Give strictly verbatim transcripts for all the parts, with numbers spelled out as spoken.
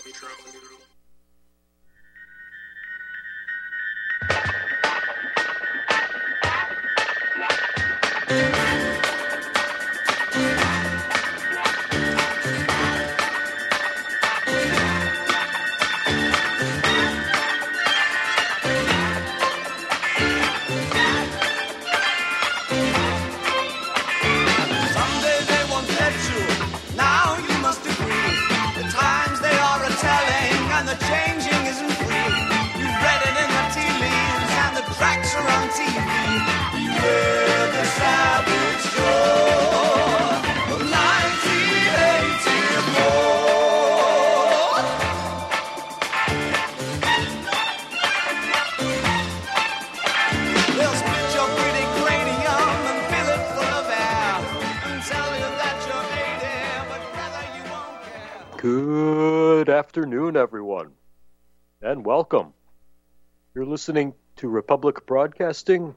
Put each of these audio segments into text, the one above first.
Good afternoon, everyone, and welcome. You're listening to Republic Broadcasting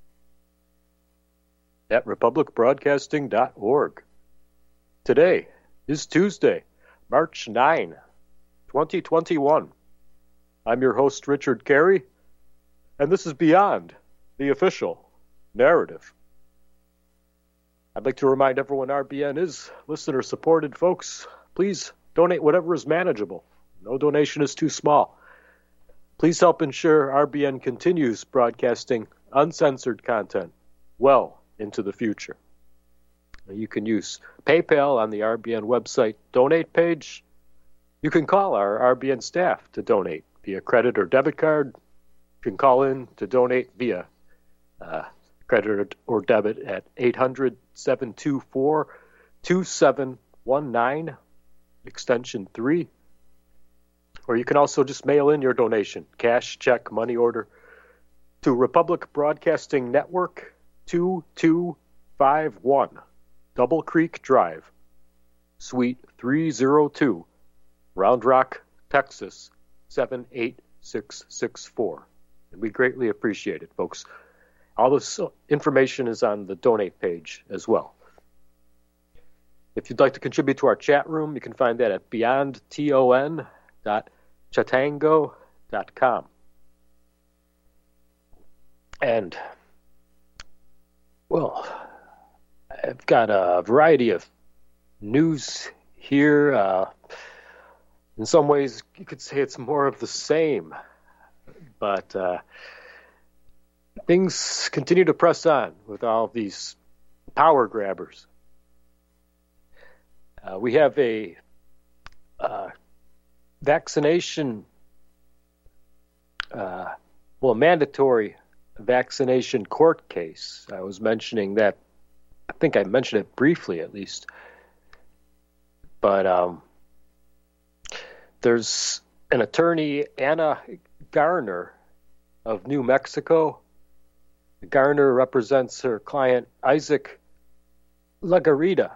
at republic broadcasting dot org. Today is Tuesday, March ninth, twenty twenty-one. I'm your host, Richard Carey, and this is Beyond the Official Narrative. I'd like to remind everyone R B N is listener-supported, folks. Please donate whatever is manageable. No donation is too small. Please help ensure R B N continues broadcasting uncensored content well into the future. You can use PayPal on the R B N website donate page. You can call our R B N staff to donate via credit or debit card. You can call in to donate via uh, credit or debit at eight hundred, seven two four, two seven one nine. Extension three, or you can also just mail in your donation, cash, check, money order, to Republic Broadcasting Network, two two five one Double Creek Drive, Suite three oh two, Round Rock, Texas, seven eight six six four. And we greatly appreciate it, folks. All this information is on the donate page as well. If you'd like to contribute to our chat room, you can find that at beyond ton dot chatango dot com. And, well, I've got a variety of news here. Uh, in some ways, you could say it's more of the same. But uh, things continue to press on with all of these power grabbers. Uh, we have a uh, vaccination, uh, well, mandatory vaccination court case. I was mentioning that, I think I mentioned it briefly at least. But um, there's an attorney, Anna Garner of New Mexico. Garner represents her client, Isaac Lagarita.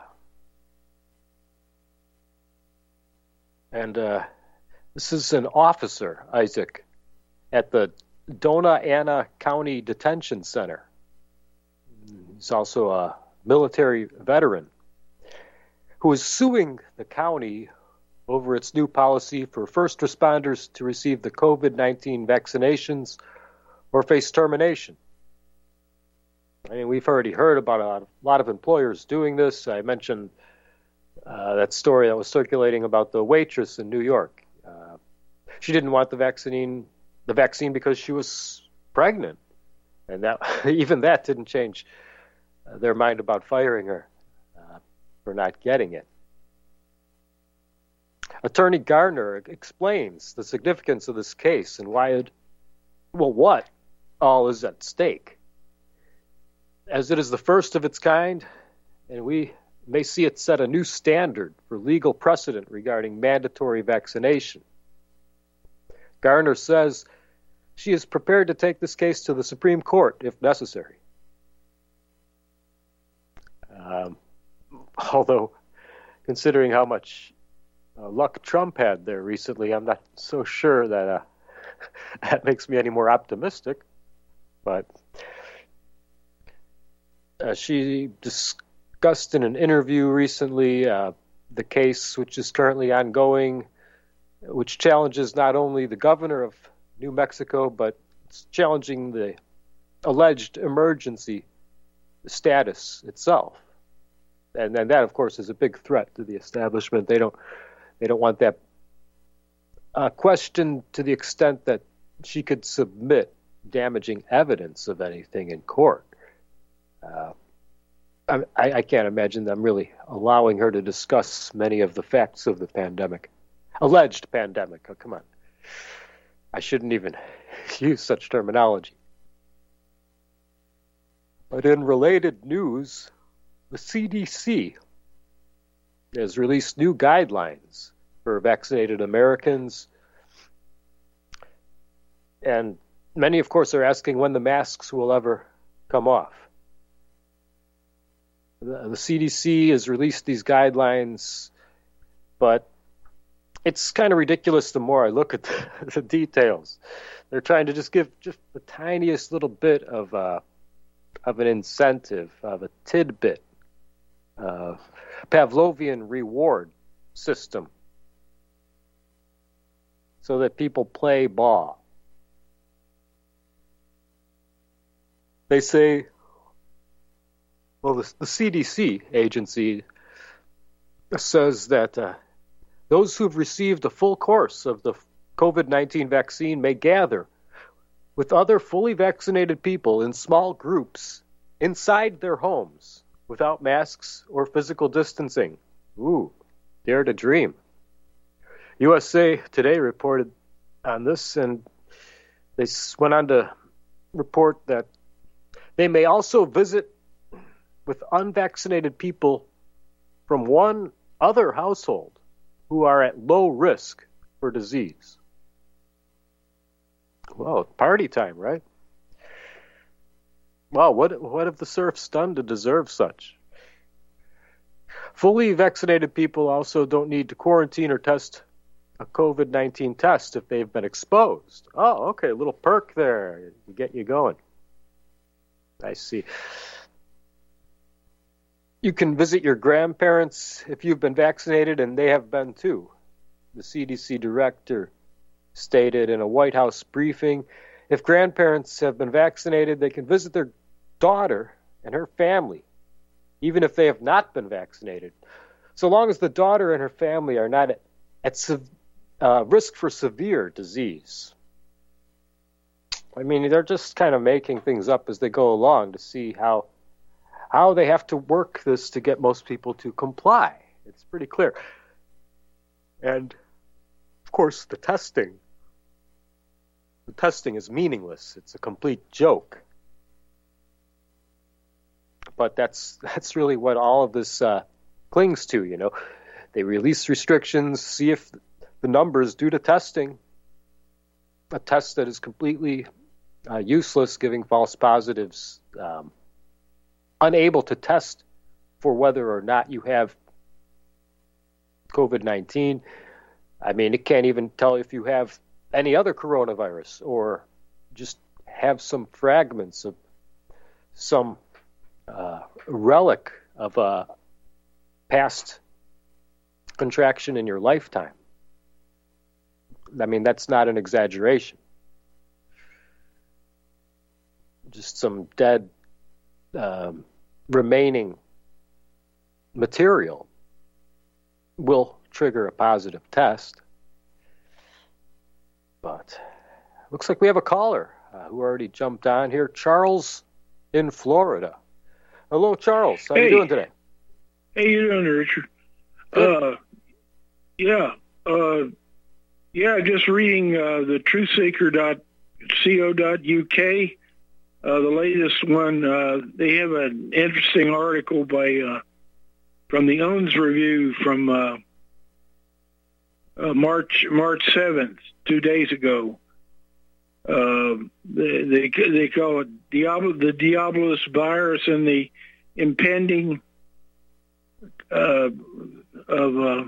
And uh, this is an officer, Isaac, at the Dona Ana County Detention Center. He's also a military veteran who is suing the county over its new policy for first responders to receive the covid nineteen vaccinations or face termination. I mean, we've already heard about a lot of employers doing this. I mentioned Uh, that story that was circulating about the waitress in New York. Uh, she didn't want the vaccine, the vaccine because she was pregnant, and that even that didn't change uh, their mind about firing her uh, for not getting it. Attorney Garner explains the significance of this case and why it, well, what all is at stake, as it is the first of its kind, and we may see it set a new standard for legal precedent regarding mandatory vaccination. Garner says she is prepared to take this case to the Supreme Court if necessary. Um, although, considering how much uh, luck Trump had there recently, I'm not so sure that uh, that makes me any more optimistic. But uh, she discussed in an interview recently uh, the case, which is currently ongoing which challenges not only the governor of New Mexico, but it's challenging the alleged emergency status itself. And, and that, of course, is a big threat to the establishment. They don't they don't want that uh, questioned to the extent that she could submit damaging evidence of anything in court. Uh, I, I can't imagine them really allowing her to discuss many of the facts of the pandemic. Alleged pandemic. Oh, come on. I shouldn't even use such terminology. But in related news, the C D C has released new guidelines for vaccinated Americans. And many, of course, are asking when the masks will ever come off. The, the C D C has released these guidelines, but it's kind of ridiculous the more I look at the, the details. They're trying to just give just the tiniest little bit of uh, of an incentive, of a tidbit, uh, Pavlovian reward system, so that people play ball. They say, well, the, the C D C agency says that uh, those who've received a full course of the COVID nineteen vaccine may gather with other fully vaccinated people in small groups inside their homes without masks or physical distancing. Ooh, dare to dream. U S A Today reported on this, and they went on to report that they may also visit with unvaccinated people from one other household who are at low risk for disease. Well, party time, right? Wow, what what have the serfs done to deserve such? Fully vaccinated people also don't need to quarantine or test a COVID nineteen test if they've been exposed. Oh, okay, a little perk there to get you going. I see. You can visit your grandparents if you've been vaccinated, and they have been too. The C D C director stated in a White House briefing, if grandparents have been vaccinated, they can visit their daughter and her family, even if they have not been vaccinated, so long as the daughter and her family are not at, at uh, risk for severe disease. I mean, they're just kind of making things up as they go along to see how how they have to work this to get most people to comply. It's pretty clear. And, of course, the testing. The testing is meaningless. It's a complete joke. But that's that's really what all of this uh, clings to, you know. They release restrictions, see if the numbers due to testing, a test that is completely uh, useless, giving false positives, um, unable to test for whether or not you have COVID nineteen. I mean, it can't even tell if you have any other coronavirus or just have some fragments of some uh, relic of a past contraction in your lifetime. I mean, that's not an exaggeration. Just some dead um, remaining material will trigger a positive test. But looks like we have a caller uh, who already jumped on here. Charles in Florida. Hello, Charles. How are hey. you doing today? How you doing, Richard? Good. Uh, yeah. Uh, yeah, just reading uh, the truth seeker dot co dot U K. Uh, the latest one, uh, they have an interesting article by uh, from the O N S Review from uh, uh, March March seventh, two days ago. Uh, they, they they call it Diablo, the Diabolus virus and the impending uh, of uh,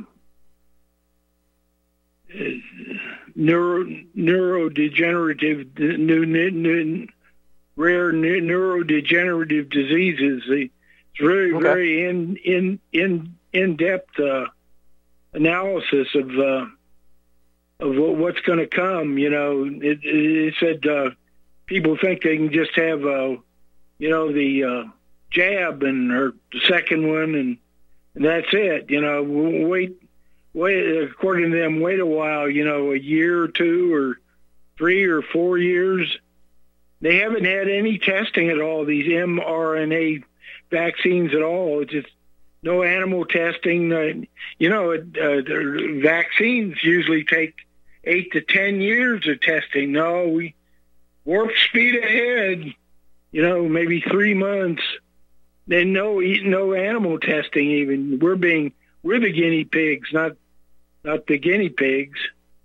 neuro neurodegenerative new, new rare neurodegenerative diseases. It's very okay. very in in in in depth uh, analysis of uh, of what's going to come. You know, it, it said uh, people think they can just have, uh, you know, the uh, jab and or the second one, and, and that's it. You know, wait, wait. According to them, wait a while. You know, a year or two or three or four years. They haven't had any testing at all. These mRNA vaccines at all. It's just no animal testing. Uh, you know, uh, vaccines usually take eight to ten years of testing. No, we warp speed ahead. You know, maybe three months. Then no, no animal testing. Even we're being we're the guinea pigs, not not the guinea pigs.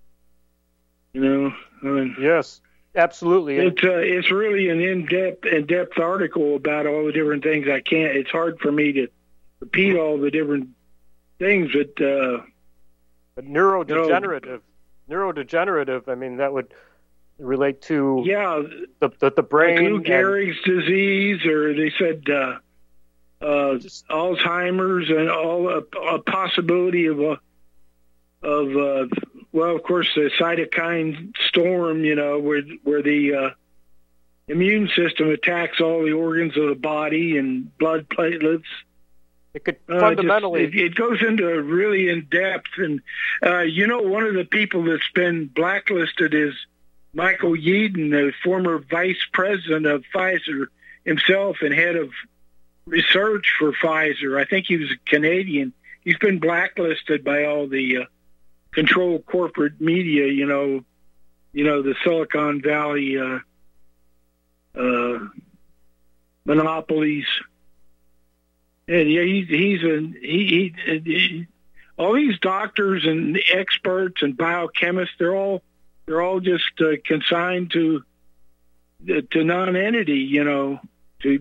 You know. I mean, yes, absolutely. It's uh, it's really an in-depth in-depth article about all the different things. I can't. It's hard for me to repeat all the different things, but, uh, but neurodegenerative, you know, neurodegenerative. I mean, that would relate to yeah the the, the brain, like Lou Gehrig's disease, or they said uh, uh, Just, Alzheimer's, and all a, a possibility of a of uh, well, of course, the cytokine storm. You know, where where the uh, immune system attacks all the organs of the body and blood platelets. It could fundamentally... Uh, just, it, it goes into really in depth. And, uh, you know, one of the people that's been blacklisted is Michael Yeadon, the former vice president of Pfizer himself and head of research for Pfizer. I think he was a Canadian. He's been blacklisted by all the uh, controlled corporate media, you know, you know, the Silicon Valley uh, uh, monopolies. And yeah, he's he's a he, he, he all these doctors and experts and biochemists. They're all they're all just uh, consigned to to non-entity. You know, to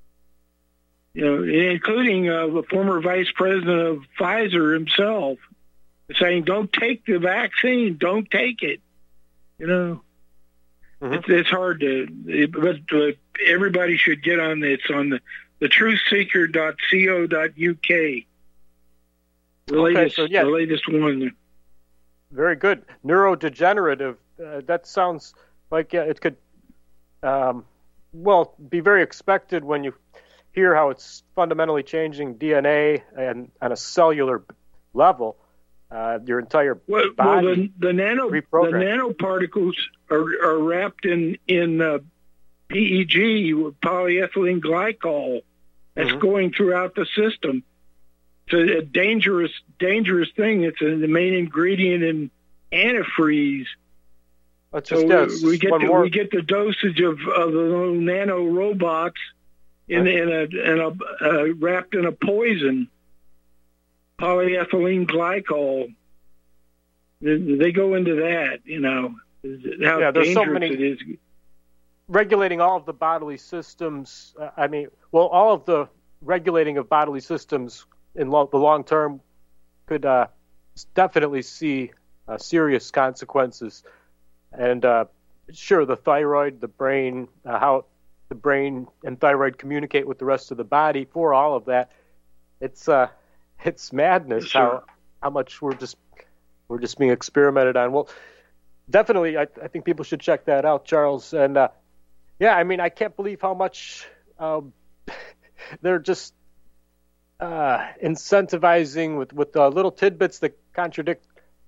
you know, including uh, the former vice president of Pfizer himself, saying, "Don't take the vaccine. Don't take it." You know, mm-hmm. it's, it's hard to, but uh, everybody should get on this on the. the truth seeker dot co dot U K. The okay, latest, so yeah. the latest one. Very good. Neurodegenerative. Uh, that sounds like yeah, it could, um, well, be very expected when you hear how it's fundamentally changing D N A and on a cellular level. Uh, your entire well, body. Well, the, the nano the nanoparticles are, are wrapped in in uh, P E G, polyethylene glycol. That's mm-hmm. going throughout the system. It's a, a dangerous, dangerous thing. It's a, the main ingredient in antifreeze. That's so just, we, we get the, more... we get the dosage of, of the little nano robots in, in a in a uh, wrapped in a poison, polyethylene glycol. They, they go into that, you know, how yeah, there's dangerous so many... it is. Regulating all of the bodily systems, uh, I mean, well, all of the regulating of bodily systems in lo- the long term could uh, definitely see uh, serious consequences. And uh, sure, the thyroid, the brain, uh, how the brain and thyroid communicate with the rest of the body. For all of that, it's uh, it's madness sure. how how much we're just we're just being experimented on. Well, definitely, I, I think people should check that out, Charles. And uh, yeah, I mean, I can't believe how much um, they're just uh, incentivizing with, with uh, little tidbits that contradict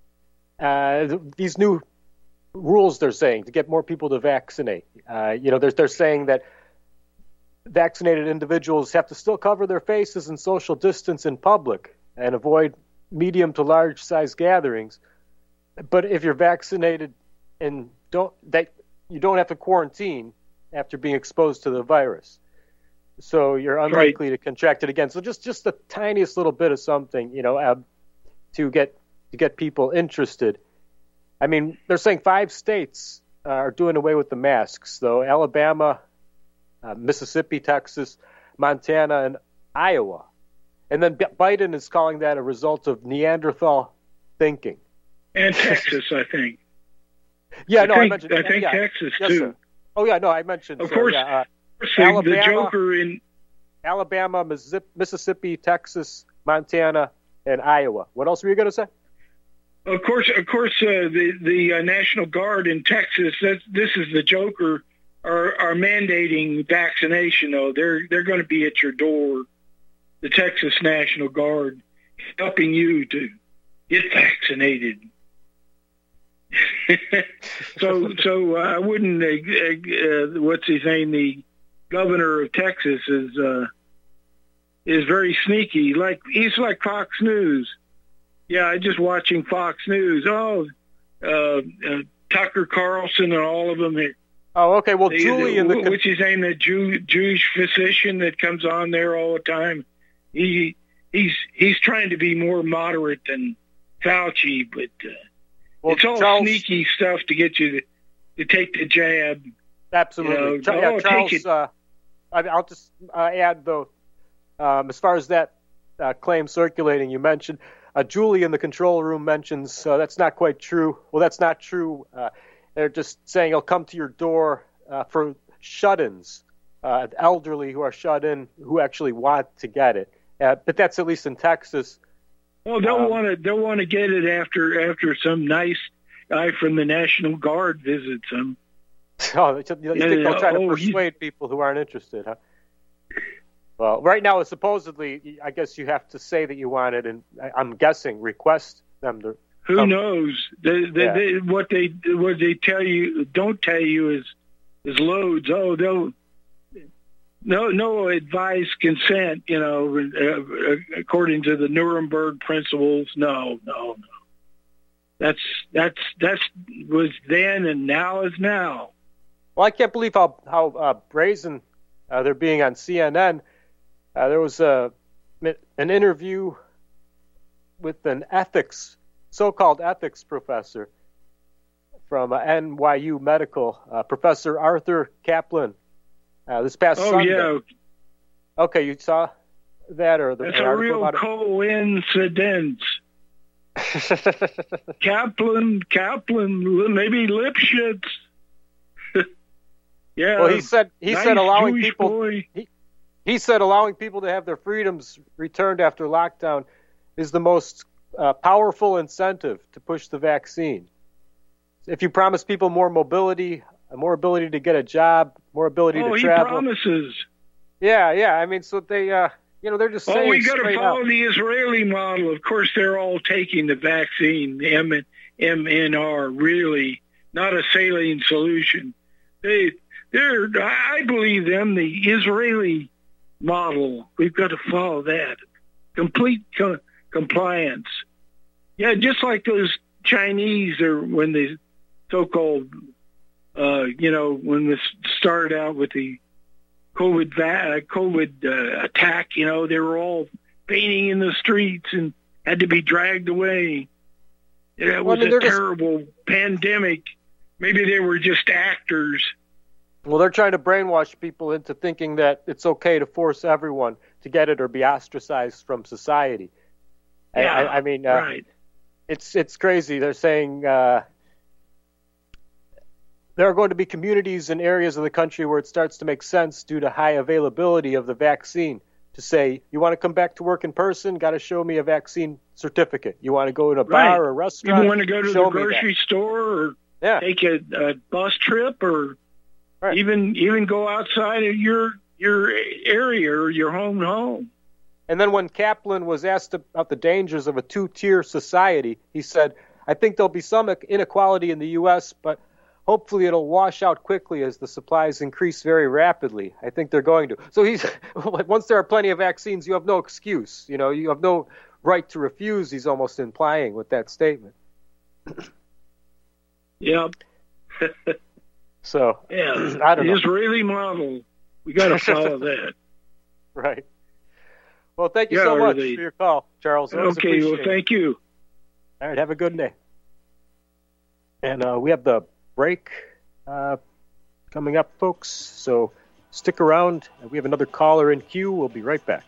uh, these new rules they're saying to get more people to vaccinate. Uh, you know, they're, they're saying that vaccinated individuals have to still cover their faces and social distance in public and avoid medium to large size gatherings. But if you're vaccinated and don't, that you don't have to quarantine after being exposed to the virus. So you're unlikely right. to contract it again. So just, just the tiniest little bit of something, you know, uh, to get to get people interested. I mean, they're saying five states uh, are doing away with the masks, though. Alabama, uh, Mississippi, Texas, Montana, and Iowa. And then B- Biden is calling that a result of Neanderthal thinking. And Texas, I think. Yeah, I no, think, I mentioned I think yeah, Texas, yes, too. Sir. Oh, yeah, no, I mentioned. Of so, course, yeah, uh, Alabama, the Joker in Alabama, Mississippi, Texas, Montana, and Iowa. What else were you going to say? Of course, of course, uh, the the uh, National Guard in Texas. That's, this is the joker. Are are mandating vaccination though. They're they're going to be at your door. The Texas National Guard helping you to get vaccinated. so so uh, I wouldn't. Uh, uh, what's his name? The governor of Texas is uh, is very sneaky. Like he's like Fox News. Yeah, I just watching Fox News. Oh, uh, uh, Tucker Carlson and all of them. Oh, okay. Well, they, Julie and the what's his name? The Jew, Jewish physician that comes on there all the time. He he's he's trying to be more moderate than Fauci, but uh, well, it's all Charles, sneaky stuff to get you to, to take the jab. Absolutely. You know, Ch- oh, yeah, Charles, take it. Uh, I, I'll just uh, add though, um, as far as that uh, claim circulating, you mentioned. Uh, Julie in the control room mentions uh, that's not quite true. Well, that's not true. Uh, they're just saying it'll come to your door uh, for shut-ins, uh, elderly who are shut in who actually want to get it. Uh, but that's at least in Texas. Well, they'll um, want to they'll want to get it after after some nice guy from the National Guard visits them. Oh, you think they'll try to oh, persuade he's... people who aren't interested, huh? Well, right now, supposedly, I guess you have to say that you want it, and I'm guessing request them to. Who come. knows? They, they, Yeah. they, what they what they tell you don't tell you is is loads. Oh, they'll no no advised consent. You know, uh, according to the Nuremberg principles. No, no, no. That's that's that's was then and now is now. Well, I can't believe how how uh, brazen uh, they're being on C N N. Uh, there was a an interview with an ethics, so-called ethics professor from uh, N Y U Medical, uh, Professor Arthur Kaplan, uh, this past oh, Sunday. yeah. Okay, you saw that or the That's an a article real about coincidence. it? Kaplan, Kaplan, maybe Lipschitz. Yeah. Well, he said he nice said allowing Jewish people. boy. He, He said allowing people to have their freedoms returned after lockdown is the most uh, powerful incentive to push the vaccine. If you promise people more mobility, more ability to get a job, more ability oh, to he travel. promises. Yeah, yeah. I mean, so they, uh, you know, they're just saying Oh, we got to straight follow out. the Israeli model. Of course, they're all taking the vaccine, the M N R, really, not a saline solution. They, they're, I believe them, the Israeli model. We've got to follow that. Complete co- compliance. Yeah, just like those Chinese, or when the so-called, uh, you know, when this started out with the COVID va- COVID uh, attack, you know, they were all fainting in the streets and had to be dragged away. It Well, was I mean, a they're just- terrible pandemic. Maybe they were just actors. Well, they're trying to brainwash people into thinking that it's okay to force everyone to get it or be ostracized from society. Yeah, I, I, I mean, uh, right. it's it's crazy. They're saying uh, there are going to be communities and areas of the country where it starts to make sense due to high availability of the vaccine to say, you want to come back to work in person, got to show me a vaccine certificate. You want to go to a Right. bar or a restaurant, You want to go to show the me that. grocery store or Yeah, take a, a bus trip or Right. even even go outside of your your area or your home home. And then when Kaplan was asked about the dangers of a two-tier society, he said, I think there'll be some inequality in the U S, but hopefully it'll wash out quickly as the supplies increase very rapidly. I think they're going to. So he's once there are plenty of vaccines, you have no excuse. You know, you have no right to refuse, he's almost implying with that statement. Yep. So, Yeah. I don't the know. Israeli model. We got to follow that. Right. Well, thank you Yeah, so or much the- for your call, Charles. Always Okay. Well, appreciate it. thank you. All right, have a good day. And uh, we have the break uh, coming up, folks. So stick around. We have another caller in queue. We'll be right back.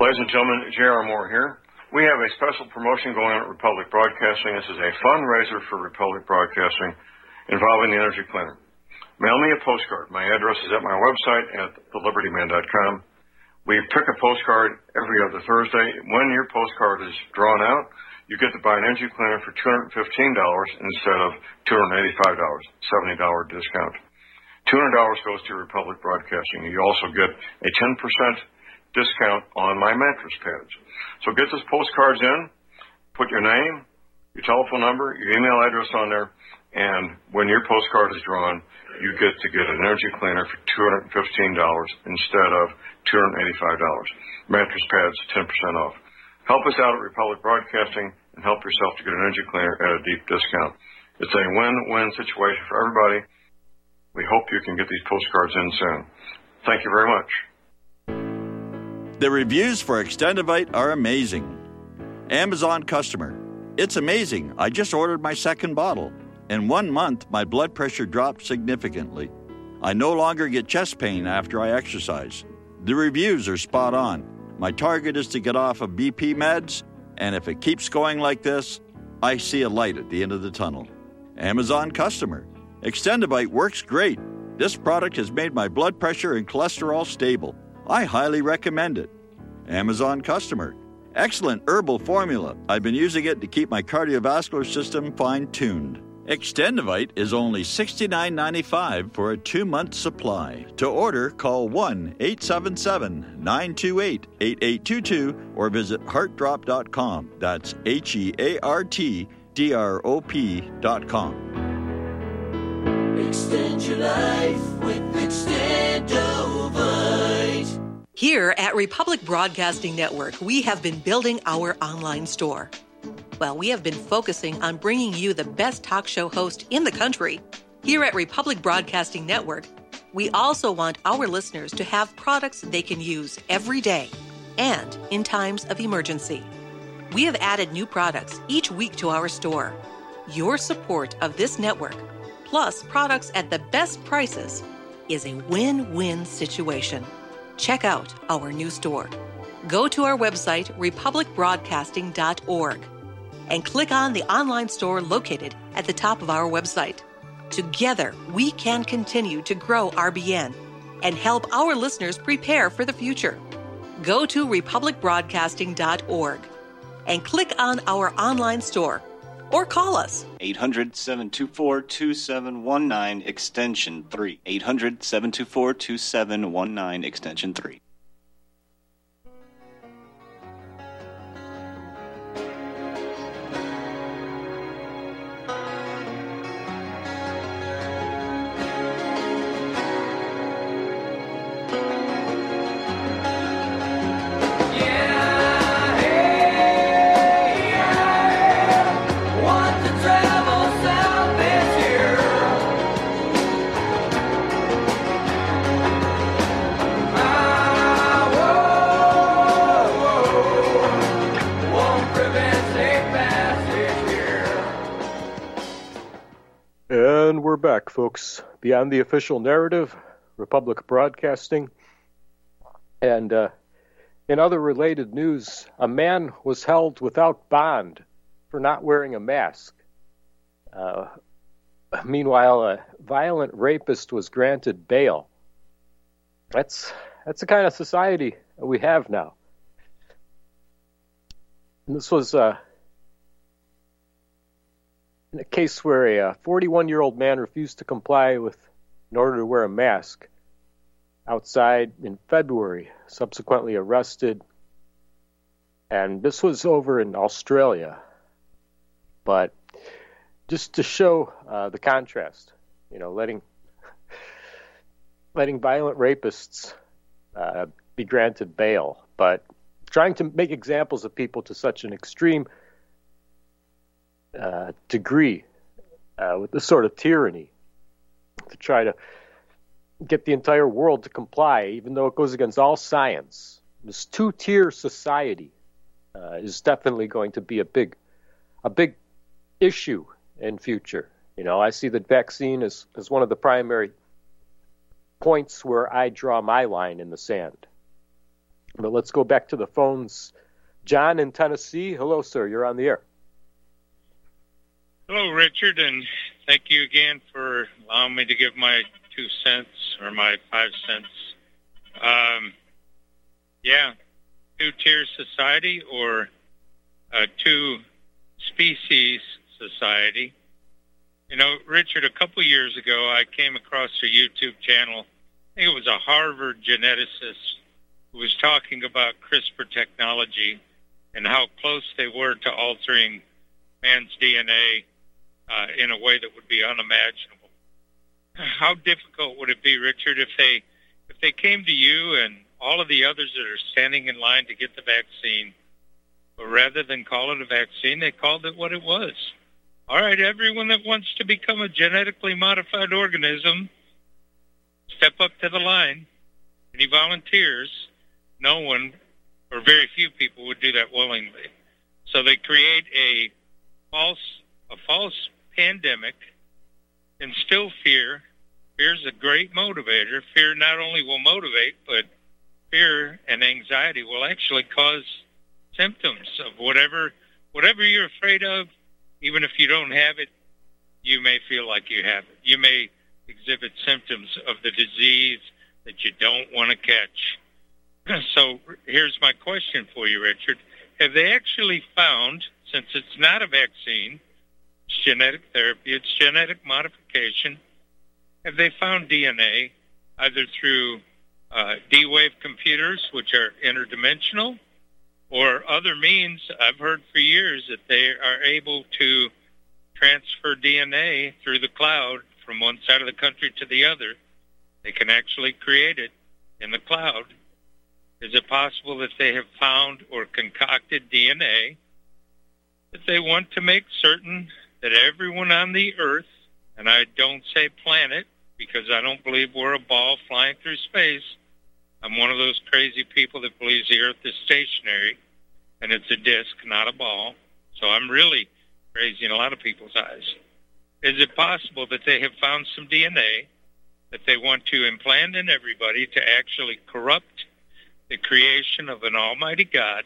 Ladies and gentlemen, J R. Moore here. We have a special promotion going on at Republic Broadcasting. This is a fundraiser for Republic Broadcasting involving the Energy Cleaner. Mail me a postcard. My address is at my website at the liberty man dot com. We pick a postcard every other Thursday. When your postcard is drawn out, you get to buy an Energy Cleaner for two hundred fifteen dollars instead of two hundred eighty-five dollars, seventy dollars discount. two hundred dollars goes to Republic Broadcasting. You also get a ten percent discount on my mattress pads. So get those postcards in, put your name, your telephone number, your email address on there, and when your postcard is drawn, you get to get an Energy Cleaner for two hundred fifteen dollars instead of two hundred eighty-five dollars. Mattress pads, ten percent off. Help us out at Republic Broadcasting and help yourself to get an Energy Cleaner at a deep discount. It's a win-win situation for everybody. We hope you can get these postcards in soon. Thank you very much. The reviews for Extendivite are amazing. Amazon customer. It's amazing. I just ordered my second bottle. In one month, my blood pressure dropped significantly. I no longer get chest pain after I exercise. The reviews are spot on. My target is to get off of B P meds, and if it keeps going like this, I see a light at the end of the tunnel. Amazon customer. Extendivite works great. This product has made my blood pressure and cholesterol stable. I highly recommend it. Amazon customer. Excellent herbal formula. I've been using it to keep my cardiovascular system fine-tuned. Extendivite is only sixty-nine ninety-five for a two-month supply. To order, call one eight seven seven, nine two eight, eight eight two two or visit heart drop dot com. That's H E A R T D R O P dot com. Extend your life with Extendovite. Here at Republic Broadcasting Network, we have been building our online store. Well, we have been focusing on bringing you the best talk show host in the country. Here at Republic Broadcasting Network, we also want our listeners to have products they can use every day and in times of emergency. We have added new products each week to our store. Your support of this network, plus products at the best prices, is a win-win situation. Check out our new store. Go to our website, republic broadcasting dot org, and click on the online store located at the top of our website. Together, we can continue to grow R B N and help our listeners prepare for the future. Go to republic broadcasting dot org and click on our online store or call us. eight hundred, seven two four, two seven one nine, extension three. eight hundred, seven two four, two seven one nine, extension three. And we're back, folks. Beyond the official narrative, Republic Broadcasting. And uh, in other related news, a man was held without bond for not wearing a mask. Uh, meanwhile, a violent rapist was granted bail. That's that's the kind of society we have now. And this was uh, in a case where a forty-one-year-old man refused to comply with in order to wear a mask outside in February, subsequently arrested. And this was over in Australia. But just to show uh, the contrast, you know, letting letting violent rapists uh, be granted bail, but trying to make examples of people to such an extreme uh, degree uh, with this sort of tyranny to try to get the entire world to comply, even though it goes against all science. This two-tier society uh, is definitely going to be a big, a big issue in future. You know, I see the vaccine as, as one of the primary points where I draw my line in the sand. But let's go back to the phones. John in Tennessee. Hello, sir. You're on the air. Hello, Richard, and thank you again for allowing me to give my two cents or my five cents. Um, yeah, two-tier society or a two-species society. You know, Richard, a couple years ago, I came across a YouTube channel. I think it was a Harvard geneticist who was talking about CRISPR technology and how close they were to altering man's D N A uh, in a way that would be unimaginable. How difficult would it be, Richard, if they if they came to you and all of the others that are standing in line to get the vaccine, but rather than call it a vaccine, they called it what it was? All right, everyone that wants to become a genetically modified organism, step up to the line. Any volunteers? No one, or very few people, would do that willingly. So they create a false, a false pandemic, instill fear. Fear is a great motivator. Fear not only will motivate, but fear and anxiety will actually cause symptoms of whatever, whatever you're afraid of. Even if you don't have it, you may feel like you have it. You may exhibit symptoms of the disease that you don't want to catch. So here's my question for you, Richard. Have they actually found, since it's not a vaccine, it's genetic therapy, it's genetic modification, have they found D N A either through uh, D-Wave computers, which are interdimensional, or other means? I've heard for years that they are able to transfer D N A through the cloud from one side of the country to the other. They can actually create it in the cloud. Is it possible that they have found or concocted D N A that they want to make certain that everyone on the earth, and I don't say planet because I don't believe we're a ball flying through space. I'm one of those crazy people that believes the earth is stationary and it's a disc, not a ball. So I'm really crazy in a lot of people's eyes. Is it possible that they have found some D N A that they want to implant in everybody to actually corrupt the creation of an almighty God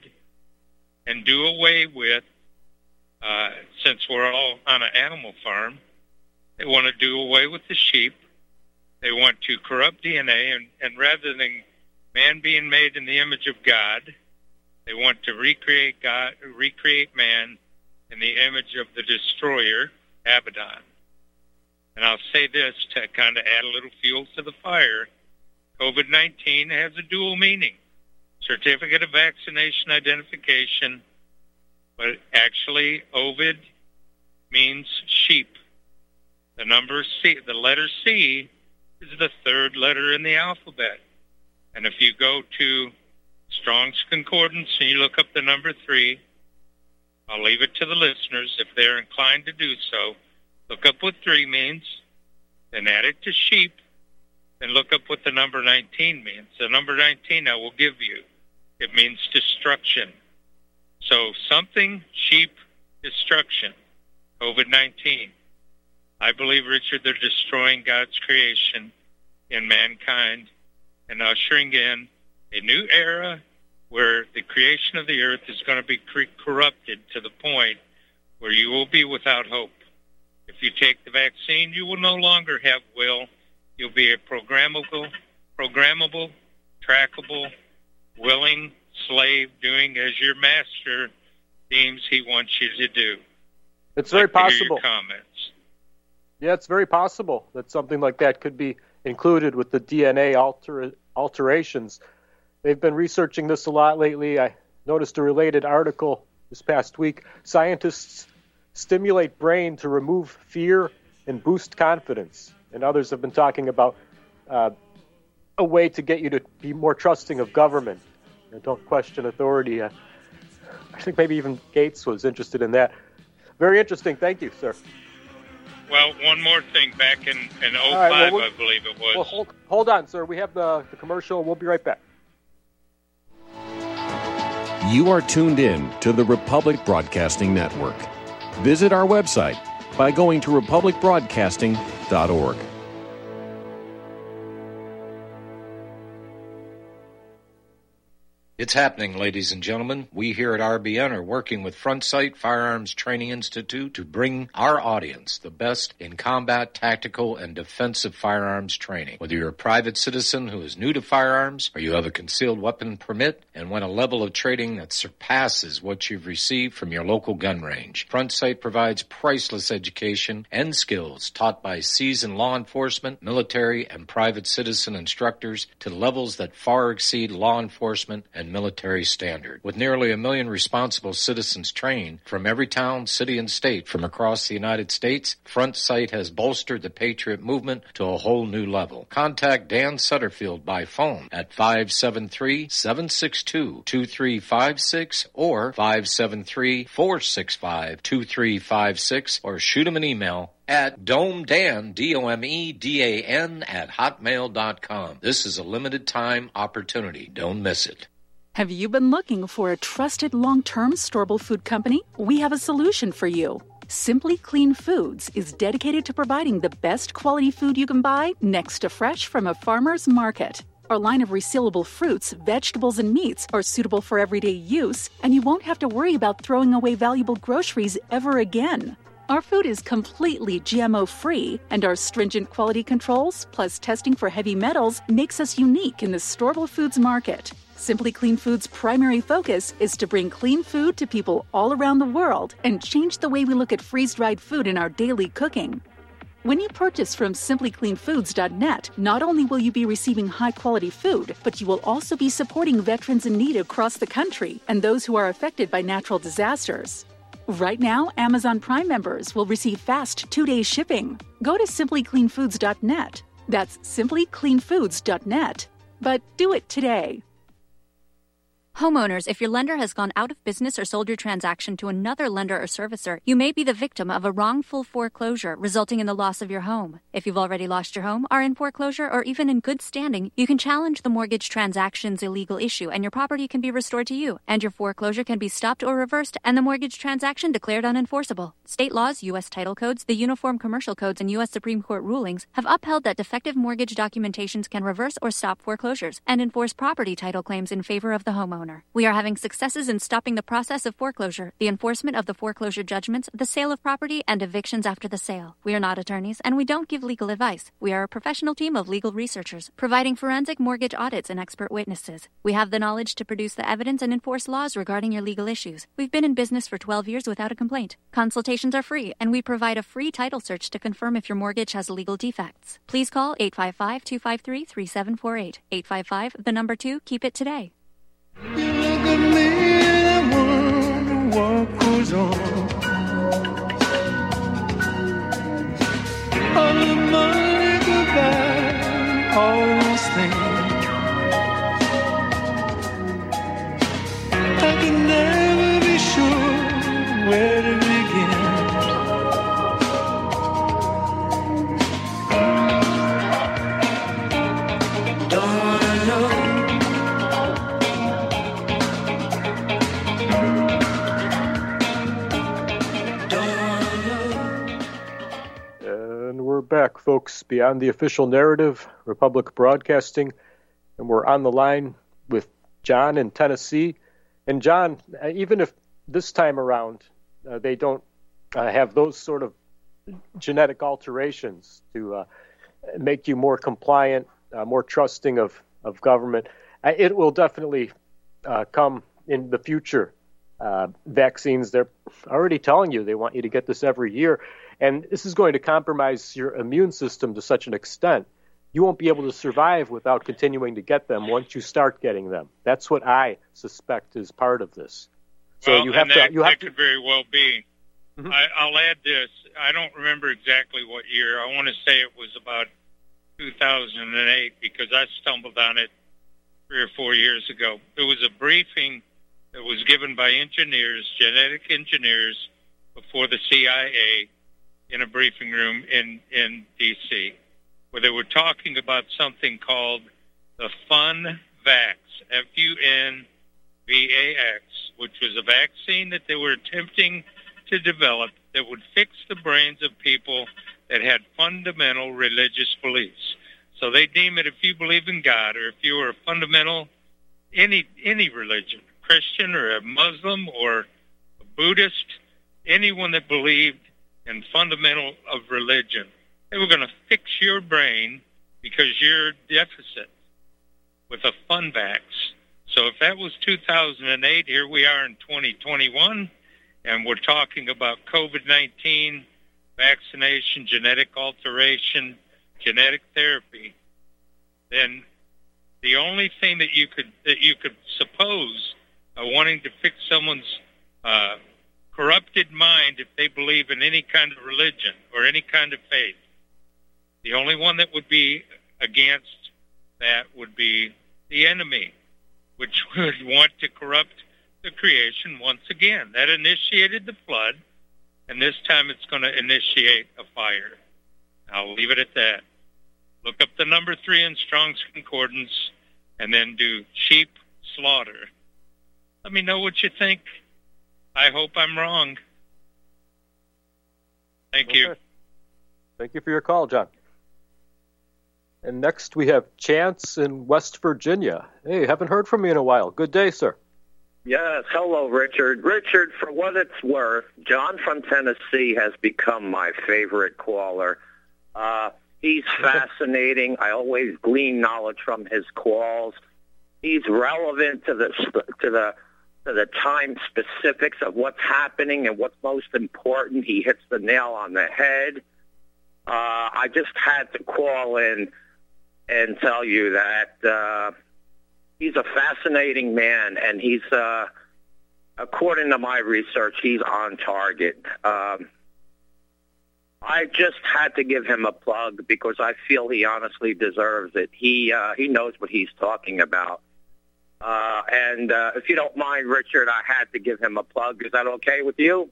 and do away with, uh, since we're all on an animal farm, they want to do away with the sheep. They want to corrupt D N A, and, and rather than man being made in the image of God, they want to recreate God, recreate man in the image of the destroyer, Abaddon. And I'll say this to kind of add a little fuel to the fire. COVID nineteen has a dual meaning. Certificate of vaccination identification, but actually Ovid means sheep. The number C, the letter C, is the third letter in the alphabet. And if you go to Strong's Concordance and you look up the number three, I'll leave it to the listeners if they're inclined to do so. Look up what three means, then add it to sheep, then look up what the number nineteen means. The number nineteen I will give you. It means destruction. So something, sheep, destruction, COVID nineteen. I believe, Richard, they're destroying God's creation in mankind and ushering in a new era where the creation of the earth is going to be corrupted to the point where you will be without hope. If you take the vaccine, you will no longer have will. You'll be a programmable, programmable, trackable, willing slave doing as your master deems he wants you to do. It's very like to hear possible. Your comments. Yeah, it's very possible that something like that could be included with the D N A alter- alterations. They've been researching this a lot lately. I noticed a related article this past week. Scientists stimulate brain to remove fear and boost confidence. And others have been talking about uh, a way to get you to be more trusting of government and don't question authority. Uh, I think maybe even Gates was interested in that. Very interesting. Thank you, sir. Well, one more thing. Back in, in oh five, right, well, I believe it was. Well, hold, hold on, sir. We have the, the commercial. We'll be right back. You are tuned in to the Republic Broadcasting Network. Visit our website by going to republic broadcasting dot org. It's happening, ladies and gentlemen. We here at R B N are working with Front Sight Firearms Training Institute to bring our audience the best in combat, tactical, and defensive firearms training. Whether you're a private citizen who is new to firearms or you have a concealed weapon permit and want a level of training that surpasses what you've received from your local gun range, Front Sight provides priceless education and skills taught by seasoned law enforcement, military, and private citizen instructors to levels that far exceed law enforcement and military standard. With nearly a million responsible citizens trained from every town, city, and state from across the United States, Front Sight has bolstered the Patriot movement to a whole new level. Contact Dan Sutterfield by phone at five seven three, seven six two, two three five six or five seven three, four six five, two three five six or shoot him an email at domedan, D O M E D A N, at hotmail dot com. This is a limited time opportunity. Don't miss it. Have you been looking for a trusted long-term storable food company? We have a solution for you. Simply Clean Foods is dedicated to providing the best quality food you can buy next to fresh from a farmer's market. Our line of resealable fruits, vegetables, and meats are suitable for everyday use, and you won't have to worry about throwing away valuable groceries ever again. Our food is completely G M O-free, and our stringent quality controls, plus testing for heavy metals, makes us unique in the storable foods market. Simply Clean Foods' primary focus is to bring clean food to people all around the world and change the way we look at freeze-dried food in our daily cooking. When you purchase from simply clean foods dot net, not only will you be receiving high-quality food, but you will also be supporting veterans in need across the country and those who are affected by natural disasters. Right now, Amazon Prime members will receive fast two-day shipping. Go to simply clean foods dot net. That's simply clean foods dot net. But do it today. Homeowners, if your lender has gone out of business or sold your transaction to another lender or servicer, you may be the victim of a wrongful foreclosure, resulting in the loss of your home. If you've already lost your home, are in foreclosure, or even in good standing, you can challenge the mortgage transaction's illegal issue, and your property can be restored to you, and your foreclosure can be stopped or reversed, and the mortgage transaction declared unenforceable. State laws, U S title codes, the Uniform Commercial Codes, and U S Supreme Court rulings have upheld that defective mortgage documentations can reverse or stop foreclosures and enforce property title claims in favor of the homeowner. We are having successes in stopping the process of foreclosure, the enforcement of the foreclosure judgments, the sale of property, and evictions after the sale. We are not attorneys, and we don't give legal advice. We are a professional team of legal researchers, providing forensic mortgage audits and expert witnesses. We have the knowledge to produce the evidence and enforce laws regarding your legal issues. We've been in business for twelve years without a complaint. Consultations are free, and we provide a free title search to confirm if your mortgage has legal defects. Please call eight five five, two five three, three seven four eight. eight five five, the number two, keep it today. You look at me and I wonder what goes on. All the money goodbye, all those things. I can never be sure where to begin. Don't wanna know. We're back, folks, beyond the official narrative, Republic Broadcasting, and we're on the line with John in Tennessee. And John, even if this time around uh, they don't uh, have those sort of genetic alterations to uh, make you more compliant, uh, more trusting of, of government, it will definitely uh, come in the future. Uh, vaccines, they're already telling you they want you to get this every year. And this is going to compromise your immune system to such an extent, you won't be able to survive without continuing to get them once you start getting them. That's what I suspect is part of this. So well, you have and that, to. You have that to. could very well be. Mm-hmm. I, I'll add this. I don't remember exactly what year. I want to say it was about two thousand eight because I stumbled on it three or four years ago. It was a briefing that was given by engineers, genetic engineers, before the C I A in a briefing room in, in D C, where they were talking about something called the FUNVax, F U N V A X, which was a vaccine that they were attempting to develop that would fix the brains of people that had fundamental religious beliefs. So they deem it, if you believe in God or if you are a fundamental any any religion, Christian or a Muslim or a Buddhist, anyone that believed in fundamental of religion. They were going to fix your brain because you're deficit with a fun vax. So if that was two thousand eight, here we are in twenty twenty-one, and we're talking about COVID nineteen, vaccination, genetic alteration, genetic therapy, then the only thing that you could that you could suppose uh, wanting to fix someone's uh, corrupted mind if they believe in any kind of religion or any kind of faith, the only one that would be against that would be the enemy, which would want to corrupt the creation once again. That initiated the flood, and this time it's going to initiate a fire. I'll leave it at that. Look up the number three in Strong's Concordance, and then do sheep slaughter. Let me know what you think. I hope I'm wrong. Thank okay. you. Thank you for your call, John. And next we have Chance in West Virginia. Hey, haven't heard from you in a while. Good day, sir. Yes, hello, Richard. Richard, for what it's worth, John from Tennessee has become my favorite caller. Uh, he's fascinating. I always glean knowledge from his calls. He's relevant to the to the to the time specifics of what's happening and what's most important. He hits the nail on the head. Uh, I just had to call in and tell you that uh, he's a fascinating man, and he's, uh, according to my research, he's on target. Um, I just had to give him a plug because I feel he honestly deserves it. He uh, he knows what he's talking about. Uh, and uh, if you don't mind, Richard, I had to give him a plug. Is that okay with you?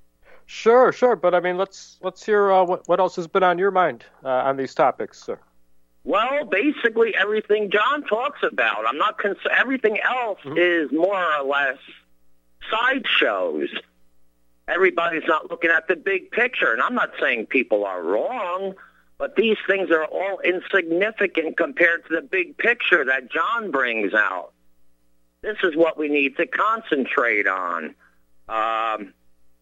Sure, sure. But I mean, let's let's hear uh, what what else has been on your mind uh, on these topics, sir. Well, basically everything John talks about. I'm not cons- everything else mm-hmm. is more or less sideshows. Everybody's not looking at the big picture, and I'm not saying people are wrong, but these things are all insignificant compared to the big picture that John brings out. This is what we need to concentrate on. Um,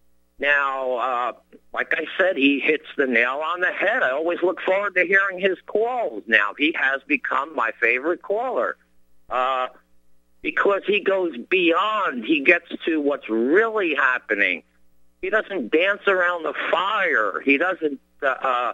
now, uh, like I said, he hits the nail on the head. I always look forward to hearing his calls now. He has become my favorite caller uh, because he goes beyond. He gets to what's really happening. He doesn't dance around the fire. He doesn't uh, uh,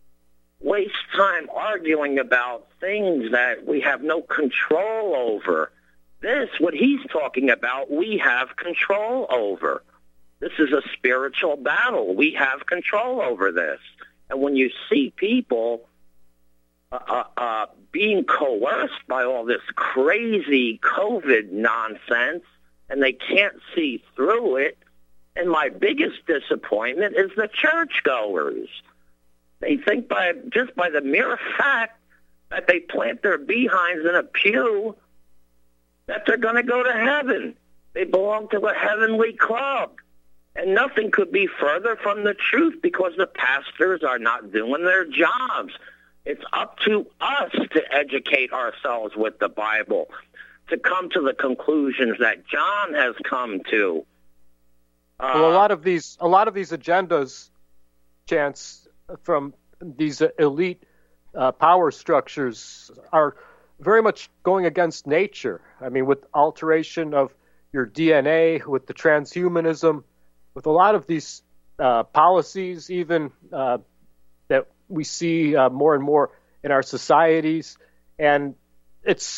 waste time arguing about things that we have no control over. This, what he's talking about, we have control over. This is a spiritual battle. We have control over this. And when you see people uh, uh, uh, being coerced by all this crazy COVID nonsense, and they can't see through it, and my biggest disappointment is the churchgoers. They think by just by the mere fact that they plant their behinds in a pew that they're going to go to heaven. They belong to a heavenly club. And nothing could be further from the truth because the pastors are not doing their jobs. It's up to us to educate ourselves with the Bible, to come to the conclusions that John has come to. Uh, well, a lot of these, a lot of these agendas, Chance, from these elite uh, power structures are very much going against nature. I mean, with alteration of your D N A, with the transhumanism, with a lot of these uh, policies, even uh, that we see uh, more and more in our societies, and it's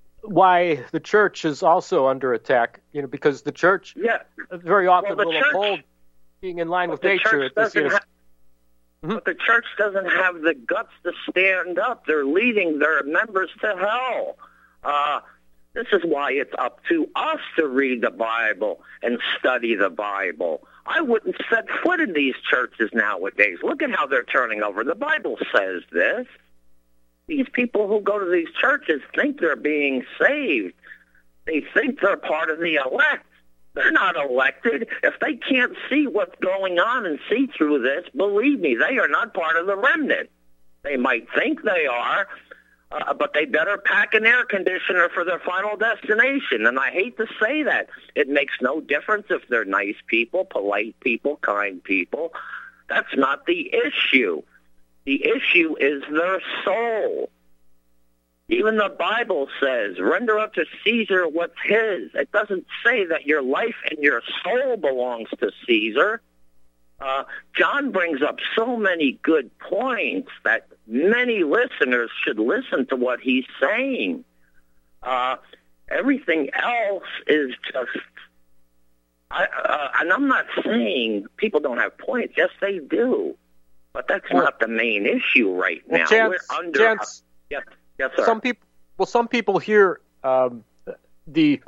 why the church is also under attack. You know, because the church yeah. very often well, will church, uphold being in line with the nature. Church doesn't ha- mm-hmm. But the church doesn't have the guts to stand up. They're leading their members to hell. Uh, This is why it's up to us to read the Bible and study the Bible. I wouldn't set foot in these churches nowadays. Look at how they're turning over. The Bible says this. These people who go to these churches think they're being saved. They think they're part of the elect. They're not elected. If they can't see what's going on and see through this, believe me, they are not part of the remnant. They might think they are. Uh, but they better pack an air conditioner for their final destination. And I hate to say that. It makes no difference if they're nice people, polite people, kind people. That's not the issue. The issue is their soul. Even the Bible says, render unto Caesar what's his. It doesn't say that your life and your soul belongs to Caesar. Uh, John brings up so many good points that many listeners should listen to what he's saying. Uh, everything else is just, I, uh, and I'm not saying people don't have points. Yes, they do. But that's well, not the main issue right now. Well, Chance, We're under. Chance, yes, yes, sir. Some people, well, some people hear um, the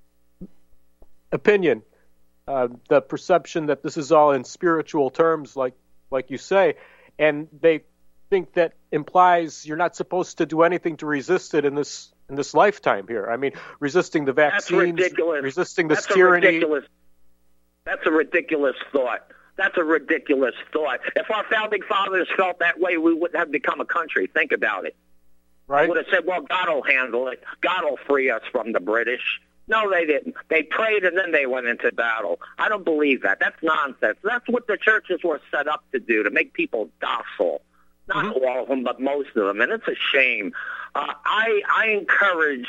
opinion, uh, the perception that this is all in spiritual terms, like like you say, and they think that implies you're not supposed to do anything to resist it in this in this lifetime here. I mean, resisting the vaccines, That's ridiculous. resisting this That's tyranny. A ridiculous, that's a ridiculous thought. That's a ridiculous thought. If our founding fathers felt that way, we wouldn't have become a country. Think about it. Right. They would have said, well, God will handle it. God will free us from the British. No, they didn't. They prayed and then they went into battle. I don't believe that. That's nonsense. That's what the churches were set up to do, to make people docile. Not mm-hmm. all of them, but most of them. And it's a shame. Uh, I, I encourage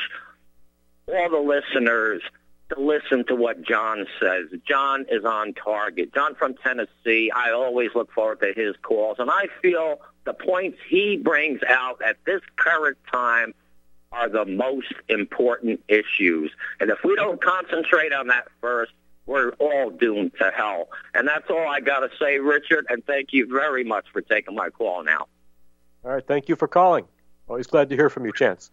all the listeners to listen to what John says. John is on target. John from Tennessee, I always look forward to his calls. And I feel the points he brings out at this current time are the most important issues. And if we don't concentrate on that first, we're all doomed to hell. And that's all I got to say, Richard, and thank you very much for taking my call now. All right, thank you for calling. Always glad to hear from you, Chance.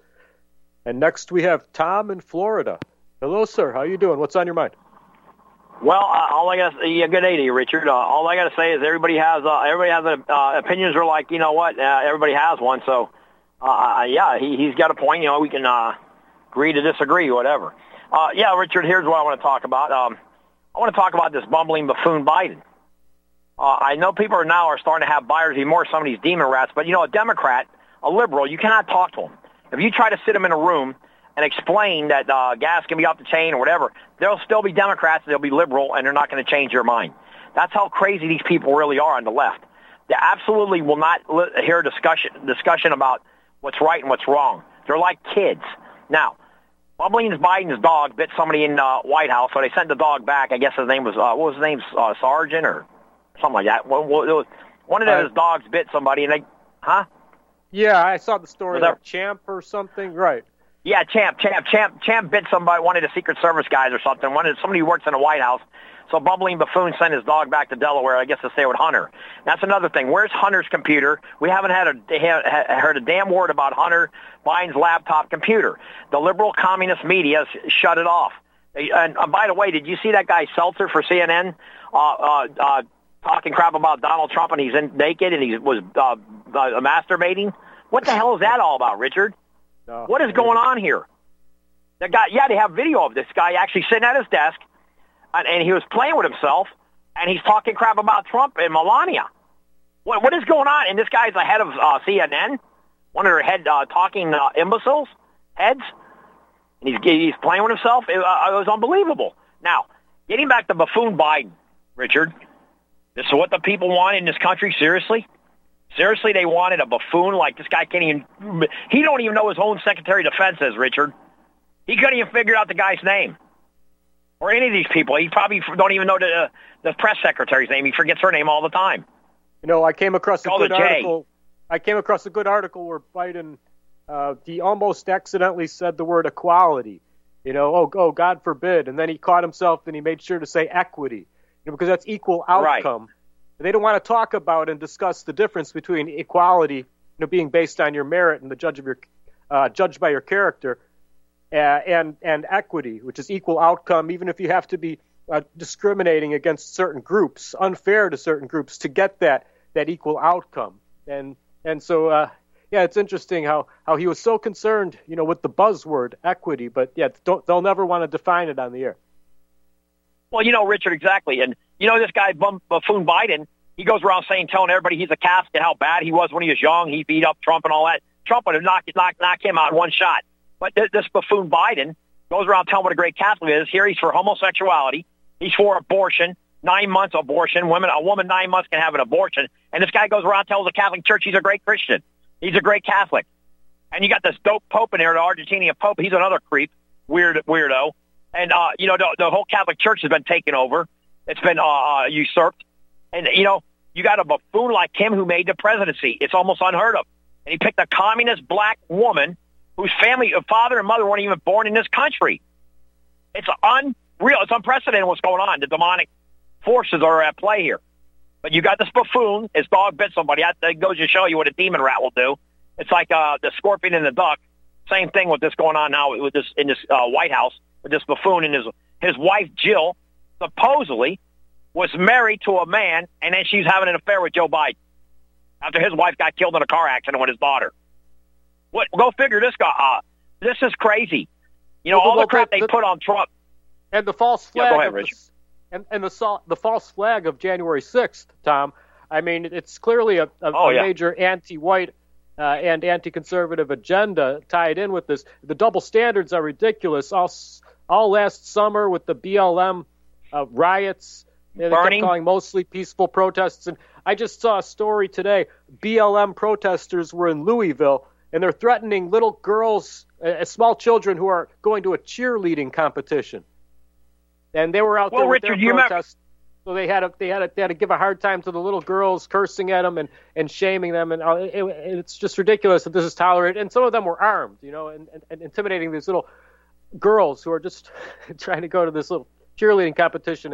And next we have Tom in Florida. Hello, sir. How you doing? What's on your mind? Well, uh, all I got to yeah, good day to you, Richard. Uh, all I got to say is everybody has uh, everybody has a, uh, opinions are like, you know what? Uh, everybody has one. So, uh, yeah, he, he's got a point. You know, we can uh, agree to disagree, whatever. Uh, yeah, Richard. Here's what I want to talk about. Um, I want to talk about this bumbling buffoon Biden. Uh, I know people are now are starting to have buyer's remorse, some of these demon rats. But you know, a Democrat, a liberal, you cannot talk to them. If you try to sit them in a room and explain that uh, gas can be off the chain or whatever, they'll still be Democrats, they'll be liberal, and they're not going to change their mind. That's how crazy these people really are on the left. They absolutely will not li- hear discussion discussion about what's right and what's wrong. They're like kids. Now, Bumbling Biden's dog bit somebody in the uh, White House, so they sent the dog back. I guess his name was, uh, what was his name, uh, Sergeant or something like that. Well, well, it was, one of uh, those dogs bit somebody, and they, huh? Yeah, I saw the story of Champ or something, right. Yeah, Champ, Champ, Champ, Champ bit somebody, one of the Secret Service guys or something, one of somebody who works in the White House. So Bumbling Buffoon sent his dog back to Delaware, I guess to stay with Hunter. That's another thing. Where's Hunter's computer? We haven't had a, heard a damn word about Hunter Biden's laptop computer. The liberal communist media shut it off. And uh, by the way, did you see that guy Seltzer for C N N uh, uh, uh, talking crap about Donald Trump and he's in, naked and he was uh, uh, masturbating? What the hell is that all about, Richard? No, what is going on here? The guy, yeah, they have video of this guy actually sitting at his desk, and, and he was playing with himself, and he's talking crap about Trump and Melania. What, what is going on? And this guy's the head of uh, C N N, one of their head uh, talking uh, imbeciles, heads, and he's he's playing with himself. It, uh, it was unbelievable. Now, getting back to buffoon Biden, Richard, this is what the people want in this country, seriously? Seriously, they wanted a buffoon like this guy can't even, he don't even know his own Secretary of Defense is, Richard. He couldn't even figure out the guy's name. Or any of these people. He probably don't even know the, uh, the press secretary's name. He forgets her name all the time. You know, I came across a Call good it Jay. article. I came across a good article where Biden, uh, he almost accidentally said the word equality. You know, oh, oh, God forbid. And then he caught himself and he made sure to say equity. You know, because that's equal outcome. Right. They don't want to talk about and discuss the difference between equality, you know, being based on your merit and the judge of your, uh, judged by your character, uh, and and equity, which is equal outcome, even if you have to be uh, discriminating against certain groups, unfair to certain groups, to get that that equal outcome. And and so, uh, yeah, it's interesting how, how he was so concerned, you know, with the buzzword equity, but yeah, don't, they'll never want to define it on the air. Well, you know, Richard, exactly. And, you know, this guy, buffoon Biden, he goes around saying, telling everybody he's a casket, how bad he was when he was young. He beat up Trump and all that. Trump would have knocked, knocked, knocked him out in one shot. But this, this buffoon Biden goes around telling what a great Catholic is. Here he's for homosexuality. He's for abortion, nine months abortion. Women, a woman nine months can have an abortion. And this guy goes around and tells the Catholic Church he's a great Christian. He's a great Catholic. And you got this dope Pope in there, the Argentinian Pope. He's another creep, weird weirdo. And, uh, you know, the, the whole Catholic Church has been taken over. It's been uh, uh, usurped. And, you know, you got a buffoon like him who made the presidency. It's almost unheard of. And he picked a communist black woman whose family, father and mother weren't even born in this country. It's unreal. It's unprecedented what's going on. The demonic forces are at play here. But you got this buffoon. His dog bit somebody. That goes to show you what a demon rat will do. It's like uh, the scorpion and the duck. Same thing with this going on now with this in this uh, White House with this buffoon and his his wife Jill supposedly was married to a man, and then she's having an affair with Joe Biden after his wife got killed in a car accident with his daughter. What? Go figure this guy. Uh, this is crazy. You know, well, all well, the crap the, they put on Trump. And the false flag. Yeah, go ahead, of Richard. The, and and the, the false flag of January sixth, Tom. I mean, it's clearly a, a, oh, a yeah. major anti-white uh, and anti-conservative agenda tied in with this. The double standards are ridiculous. All, all last summer with the B L M uh, riots, they kept calling mostly peaceful protests. And I just saw a story today. B L M protesters were in Louisville, and they're threatening little girls, uh, small children who are going to a cheerleading competition. And they were out well, there with Richard, their you protests. So they had, a, they, had a, they had to give a hard time to the little girls, cursing at them and, and shaming them. And uh, it, it's just ridiculous that this is tolerated. And some of them were armed, you know, and, and, and intimidating these little girls who are just trying to go to this little cheerleading competition.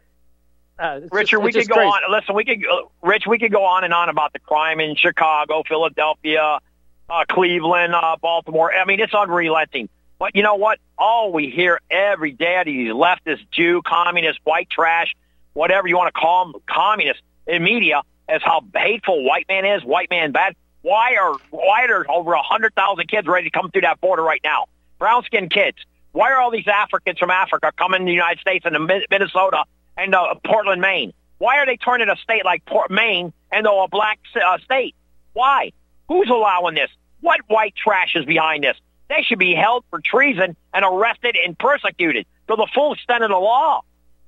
Uh, Richard, just, we could go crazy. on. Listen, we could, uh, Rich, we could go on and on about the crime in Chicago, Philadelphia, uh, Cleveland, uh, Baltimore. I mean, it's unrelenting. But you know what? All we hear every day, these leftist, Jew, communist, white trash, whatever you want to call them, communists in media, as how hateful white man is, white man bad. Why are why are there over one hundred thousand kids ready to come through that border right now? Brown-skinned kids. Why are all these Africans from Africa coming to the United States and to Minnesota and uh, Portland, Maine? Why are they turning a state like Port Maine into a black uh, state? Why? Who's allowing this? What white trash is behind this? They should be held for treason and arrested and persecuted to the full extent of the law.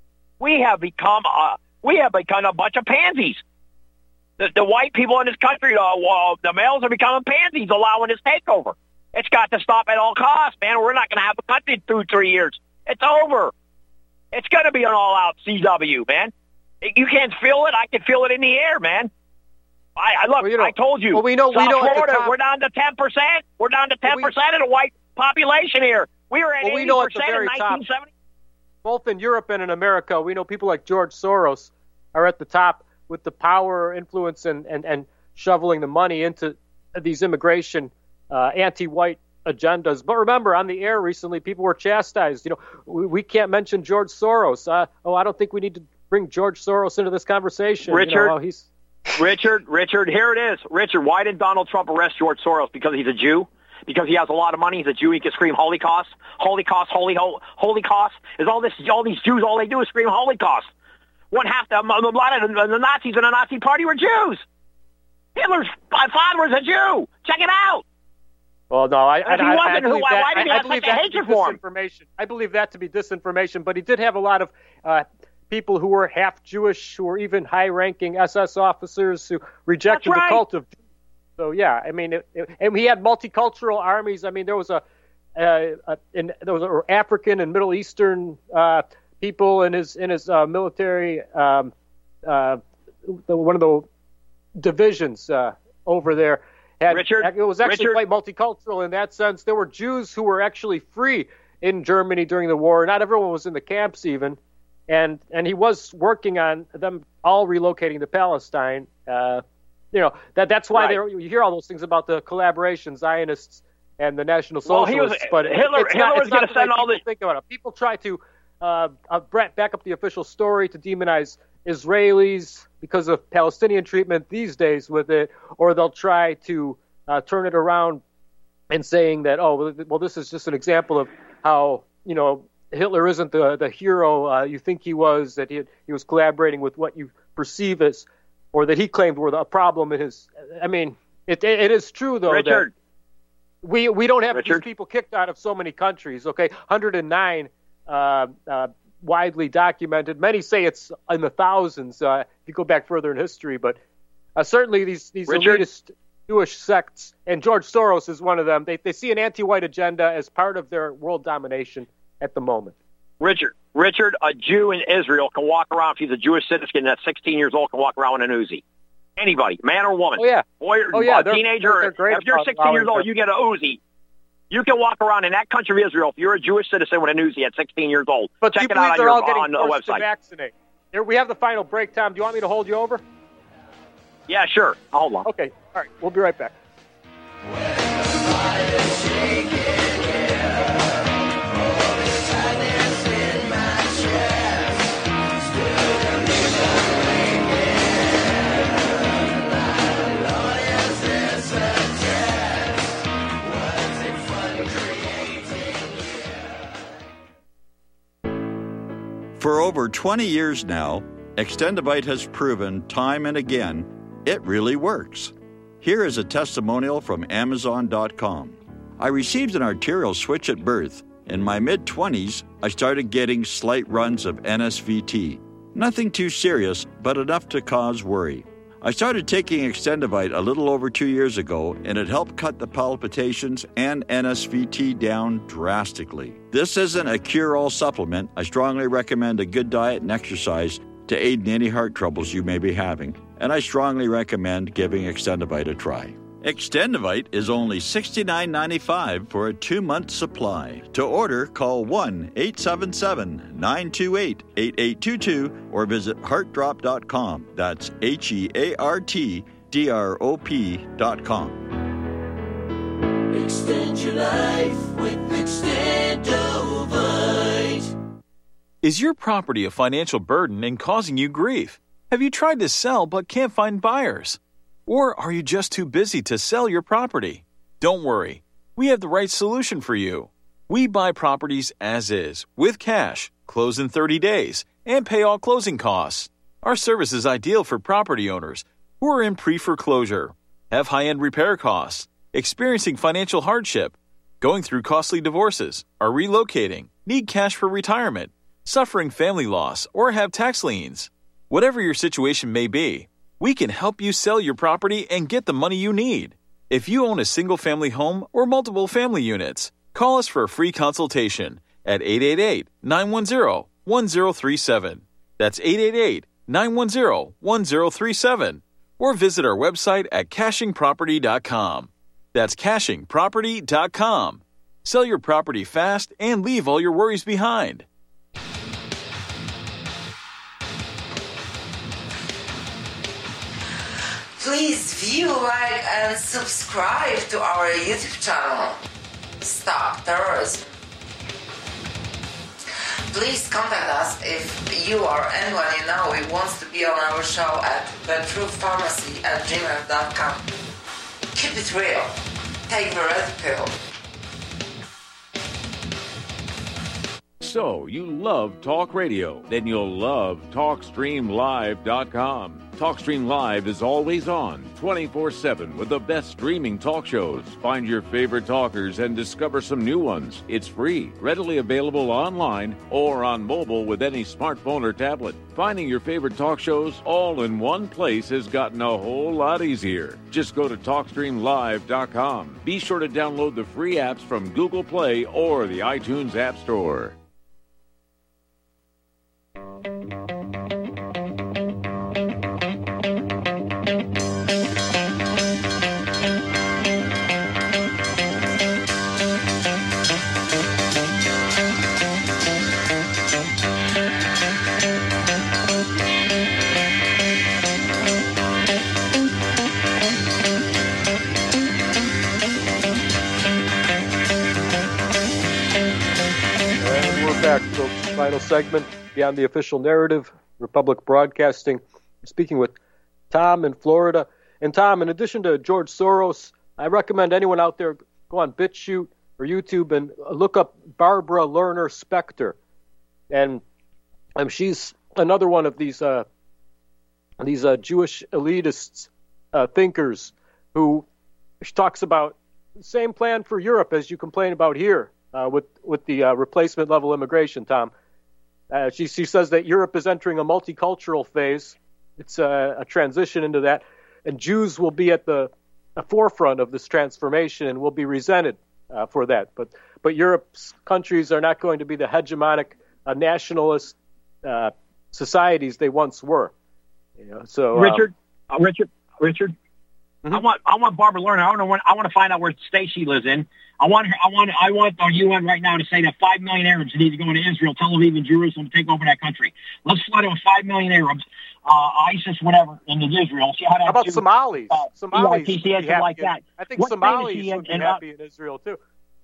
We have become uh, we have become a bunch of pansies. The, the white people in this country, uh, well, the males are becoming pansies, allowing this takeover. It's got to stop at all costs, man. We're not going to have a country through three years. It's over. It's going to be an all-out C W, man. You can't feel it. I can feel it in the air, man. I, I look. Well, you know, I told you. well, we know. South We know. Florida, at the top, we're down to ten percent. We're down to ten percent of the white population here. We were at well, we eighty know at the percent in very top, nineteen seventy. both in Europe and in America, we know people like George Soros are at the top with the power, influence, and and, and shoveling the money into these immigration uh, anti-white agendas. But remember, on the air recently, people were chastised. You know, we, we can't mention George Soros. Uh, oh, I don't think we need to bring George Soros into this conversation. Richard, you know, oh, he's Richard, Richard, here it is. Richard, why did Donald Trump arrest George Soros? Because he's a Jew? Because he has a lot of money? He's a Jew. He can scream Holocaust, Holocaust, holy, holy, Holocaust. Is all this? All these Jews, all they do is scream Holocaust. One half the, a lot of the, the Nazis in the Nazi Party were Jews. Hitler's father was a Jew. Check it out. Well, no, I, I, if he I, wasn't, I believe why, that, why did he I, have I believe such a that to be hatred for him? disinformation. I believe that to be disinformation, but he did have a lot of uh, people who were half Jewish, who were even high-ranking S S officers who rejected That's right. the cult of Jews. So, yeah, I mean, it, it, and he had multicultural armies. I mean, there was a, uh, a in, there was a African and Middle Eastern uh, people in his in his uh, military, um, uh, the, one of the divisions uh, over there. Had, Richard, it was actually Richard, quite multicultural in that sense. There were Jews who were actually free in Germany during the war. Not everyone was in the camps even. And and he was working on them all relocating to Palestine. Uh, you know, that that's why right. they you hear all those things about the collaboration, Zionists and the National well, Socialists. he was, but Hitler, it's Hitler not, was it's not going to send all the... think about it. People try to uh, uh, back up the official story to demonize Israelis because of Palestinian treatment these days with it, or they'll try to uh, turn it around and saying that, oh, well, this is just an example of how, you know, Hitler isn't the the hero uh, you think he was, that he he was collaborating with what you perceive as, or that he claimed were the problem in his. I mean, it it is true though Richard, we we don't have Richard? these people kicked out of so many countries. Okay, one hundred nine uh, uh, widely documented. Many say it's in the thousands uh, if you go back further in history, but uh, certainly these these Richard? elitist Jewish sects, and George Soros is one of them. They they see an anti-white agenda as part of their world domination at the moment. Richard, Richard, a Jew in Israel can walk around, if he's a Jewish citizen that's sixteen years old, can walk around with an Uzi. Anybody, man or woman. Oh, yeah. Boy or oh, yeah. uh, they're, teenager. They're, they're great if you're sixteen years old, you get an Uzi. You can walk around in that country of Israel if you're a Jewish citizen with an Uzi at sixteen years old. But Check do you it believe out they're on, all your, getting on the forced to website. vaccinate? Here, we have the final break, Tom. Do you want me to hold you over? Yeah, sure. Hold on. Okay. All right. We'll be right back. For over twenty years now, Extendivite has proven time and again it really works. Here is a testimonial from Amazon dot com. I received an arterial switch at birth. In my mid-twenties, I started getting slight runs of N S V T. Nothing too serious, but enough to cause worry. I started taking Extendivite a little over two years ago, and it helped cut the palpitations and N S V T down drastically. This isn't a cure-all supplement. I strongly recommend a good diet and exercise to aid in any heart troubles you may be having, and I strongly recommend giving Extendivite a try. Extendivite is only sixty-nine ninety-five for a two-month supply. To order, call one eight seven seven, nine two eight, eight eight two two or visit heart drop dot com. That's H E A R T D R O P dot com. Extend your life with Extendovite. Is your property a financial burden and causing you grief? Have you tried to sell but can't find buyers? Or are you just too busy to sell your property? Don't worry. We have the right solution for you. We buy properties as is, with cash, close in thirty days, and pay all closing costs. Our service is ideal for property owners who are in pre-foreclosure, have high-end repair costs, experiencing financial hardship, going through costly divorces, are relocating, need cash for retirement, suffering family loss, or have tax liens. Whatever your situation may be, we can help you sell your property and get the money you need. If you own a single-family home or multiple family units, call us for a free consultation at eight eight eight, nine one zero, one zero three seven. That's eight eight eight, nine one zero, one zero three seven. Or visit our website at caching property dot com. That's caching property dot com. Sell your property fast and leave all your worries behind. Please view, like, and subscribe to our YouTube channel. Stop Terrorism. Please contact us if you or anyone you know who wants to be on our show at the truth pharmacy at gmail dot com. Keep it real. Take the red pill. So, you love talk radio? Then you'll love talk stream live dot com. TalkStream Live is always on, twenty-four seven, with the best streaming talk shows. Find your favorite talkers and discover some new ones. It's free, readily available online or on mobile with any smartphone or tablet. Finding your favorite talk shows all in one place has gotten a whole lot easier. Just go to talk stream live dot com. Be sure to download the free apps from Google Play or the iTunes App Store. Back, folks. Final segment, Beyond the Official Narrative, Republic Broadcasting. I'm speaking with Tom in Florida. And Tom, in addition to George Soros, I recommend anyone out there go on BitChute or YouTube and look up Barbara Lerner Specter. And um, she's another one of these uh, these uh, Jewish elitists, uh, thinkers, who she talks about same plan for Europe as you complain about here uh, with with the uh, replacement level immigration, Tom. Uh, she she says that Europe is entering a multicultural phase. It's a, a transition into that, and Jews will be at the, the forefront of this transformation and will be resented uh, for that. But but Europe's countries are not going to be the hegemonic uh, nationalist uh, societies they once were. You know, so Richard, um, uh, Richard, Richard. Mm-hmm. I want I want Barbara Lerner. I want to I want to find out where state she lives in. I want her, I want I want the U N right now to say that five million Arabs need to go into Israel, Tel Aviv, and Jerusalem to take over that country. Let's flood it with five million Arabs, uh, ISIS, whatever, into Israel. See how, how about do, Somalis? Uh, Somalis E I T C, would be like in, that. I think what Somalis would be in, happy uh, in Israel too.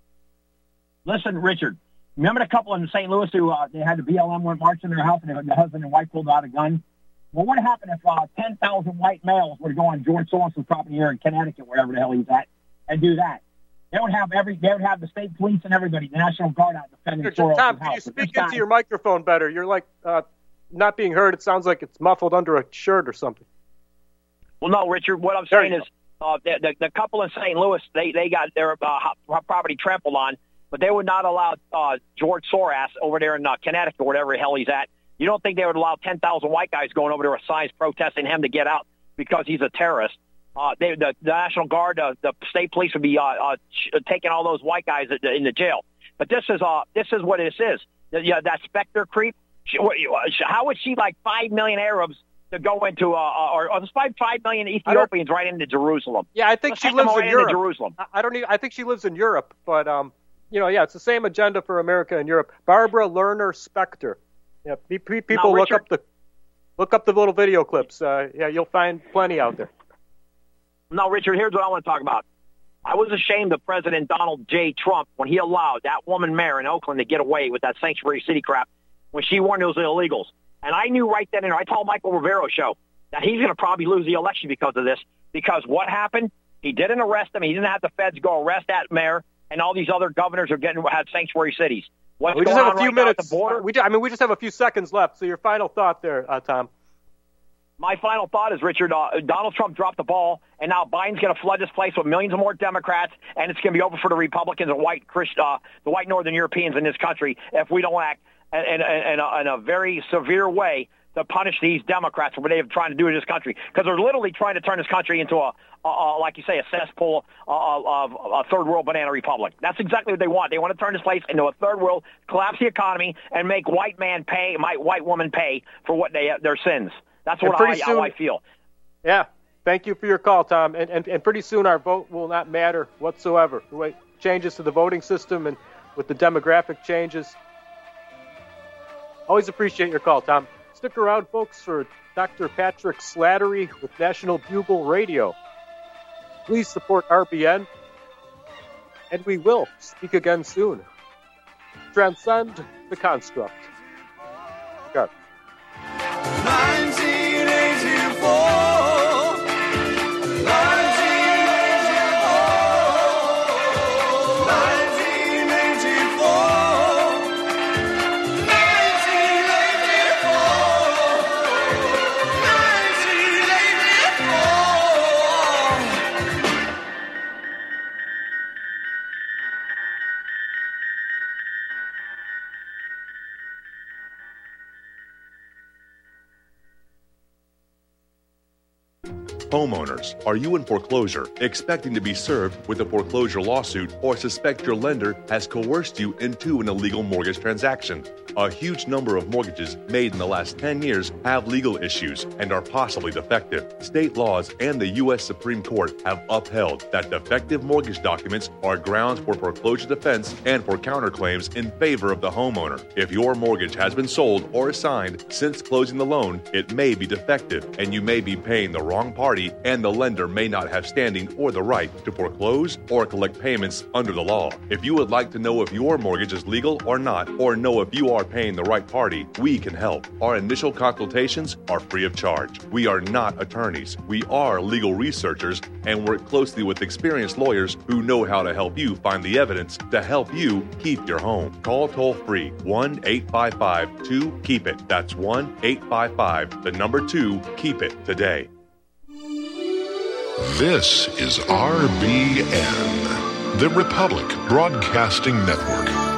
Listen, Richard. Remember the couple in Saint Louis who uh, they had the B L M went march in their house, and the husband and wife pulled out a gun. Well, what happened if uh, ten thousand white males were to go on George Soros's property here in Connecticut, wherever the hell he's at, and do that? They would have every. They would have the state police and everybody, the National Guard out defending Soros's Tom, house. can you speak into your microphone better? You're like uh, not being heard. It sounds like it's muffled under a shirt or something. Well, no, Richard. What I'm saying is, uh, the, the the couple in Saint Louis, they they got their uh, property trampled on, but they would not allow uh, George Soros over there in uh, Connecticut, or whatever the hell he's at. You don't think they would allow ten thousand white guys going over there with signs protesting him to get out because he's a terrorist? Uh, they, the, the National Guard, uh, the state police would be uh, uh, taking all those white guys into jail. But this is uh, this is what this is. Yeah, that Spectre creep. She, how would she like five million Arabs to go into, uh, or, or five five million Ethiopians right into Jerusalem? Yeah, I think Let's she take them lives right in Europe. into Jerusalem. I don't even. I think she lives in Europe, but um, you know, yeah, it's the same agenda for America and Europe. Barbara Lerner Spectre. Yeah, people Now, look Richard, up the look up the little video clips. Uh, yeah, you'll find plenty out there. No, Richard, here's what I want to talk about. I was ashamed of President Donald J. Trump when he allowed that woman mayor in Oakland to get away with that sanctuary city crap when she warned it was illegals. And I knew right then and there, I told Michael Rivero show that he's going to probably lose the election because of this. Because what happened? He didn't arrest him. He didn't have the feds go arrest that mayor, and all these other governors are getting had sanctuary cities. What's we just going have a on few right now minutes. at the border? We, I mean, we just have a few seconds left. So your final thought there, uh, Tom. My final thought is, Richard, uh, Donald Trump dropped the ball, and now Biden's going to flood this place with millions of more Democrats, and it's going to be over for the Republicans and white Christ, uh, the white Northern Europeans in this country if we don't act in, in, in, a, in a very severe way to punish these Democrats for what they're trying to do in this country. Because they're literally trying to turn this country into a, a, a like you say, a cesspool of, of a third world banana republic. That's exactly what they want. They want to turn this place into a third world, collapse the economy, and make white man pay, my white woman pay for what they their sins. That's what I, soon, how I feel. Yeah. Thank you for your call, Tom. And, and and pretty soon our vote will not matter whatsoever. The way changes to the voting system and with the demographic changes. Always appreciate your call, Tom. Stick around, folks, for Doctor Patrick Slattery with National Bugle Radio. Please support R B N, and we will speak again soon. Transcend the construct. Go. nineteen eighty-four Homeowners, are you in foreclosure, expecting to be served with a foreclosure lawsuit, or suspect your lender has coerced you into an illegal mortgage transaction? A huge number of mortgages made in the last ten years have legal issues and are possibly defective. State laws and the U S Supreme Court have upheld that defective mortgage documents are grounds for foreclosure defense and for counterclaims in favor of the homeowner. If your mortgage has been sold or assigned since closing the loan, it may be defective and you may be paying the wrong party, and the lender may not have standing or the right to foreclose or collect payments under the law. If you would like to know if your mortgage is legal or not, or know if you are paying the right party, we can help. Our initial consultations are free of charge. We are not attorneys. We are legal researchers and work closely with experienced lawyers who know how to help you find the evidence to help you keep your home. Call toll-free one eight five five two keep it. That's one eight five five, the number two, keep it today. This is R B N, The Republic Broadcasting Network.